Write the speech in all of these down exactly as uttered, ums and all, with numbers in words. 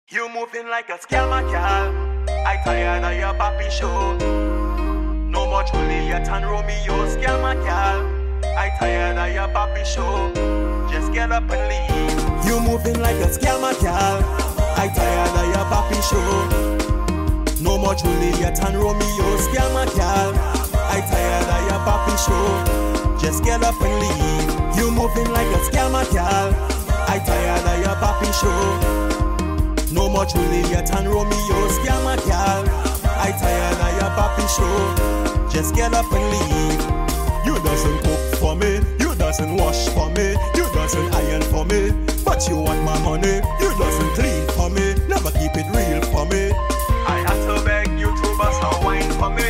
You moving like a scammer, girl. I tired of your papi show. No more Juliet and Romeo, scammer, girl. I tired of your papi show. Just get up and leave. You moving like a scammer, girl. I tired of your papi show. No more Juliet and Romeo, scammer, girl. I tired of your papi show. Just get up and leave. You moving like a scammer, girl. I tired of your papi show. No more Juliet and Romeo, scammer, girl. I tired of your papi show. Just get up and leave. You doesn't cook for me, you doesn't wash for me, you doesn't iron for me, but you want my money. You doesn't clean for me, never keep it real for me. I had to beg you to bust a wine for me.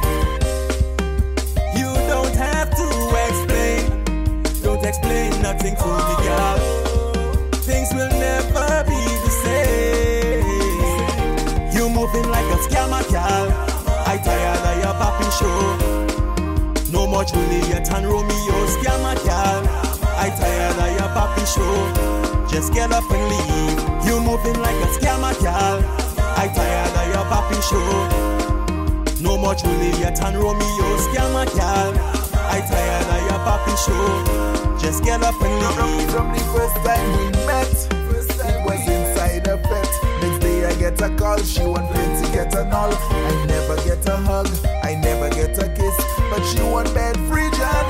You don't have to explain, don't explain nothing to me, girl. Things will never be the same. You moving like a scammer, girl. I tired of your papi show. No more Juliet and Romeo, scammer, girl. I tired of your papi show. Just get up and leave. You moving like a scammer, girl. I tired of your papi show. No more Juliet and Romeo, scammer, girl. I tired of your papi show. Just get up and leave. From the first time we met, it was inside a pet. Next day I get a call, she want plenty get an all. I never get a hug, I never get a kiss, but she want bed, fridge and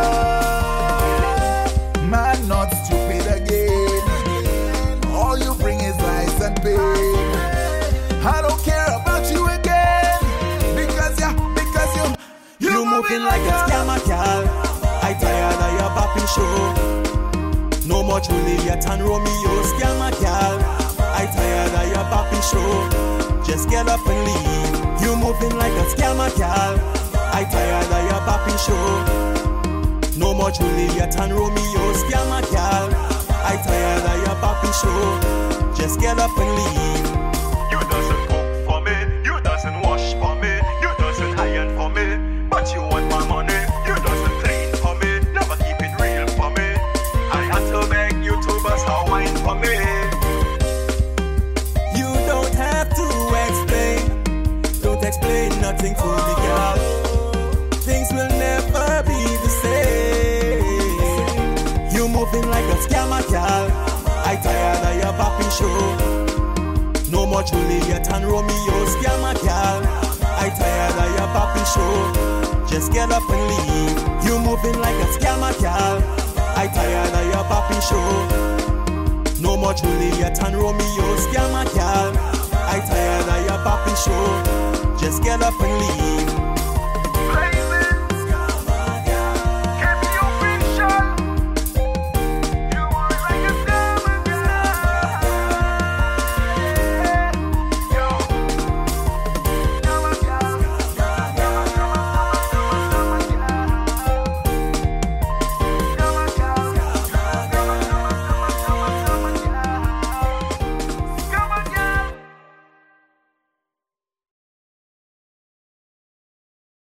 rug. Man, not stupid again. All you bring is lies and pain. I don't care about you again, because you, because you, you, you moving like a scammer, girl. I tired of your papi show. No more Juliet and Romeo, scammer, girl. I tired of your papi show. Just get up and leave. You moving like a scammer, girl. I tired of your papi show. No more Juliet and Romeo, scammer, girl. I tired of your papi show. Just get up and leave. You doesn't cook for me, you doesn't wash for me, you doesn't iron for me, but you want my money. You doesn't clean for me, never keep it real for me. I had to beg you to bust a wine for me. You don't have to explain, don't explain nothing to me, girl. Things will never be the same. You moving like a scammer, girl. I tired of your papi show. No more Juliet and Romeo, scammer, girl. I tired of your papi show. Just get up and leave. You moving like a scammer, girl. I tired of your papi show. No more Juliet and Romeo, scammer, girl. I tired of your papi show. Just get up and leave.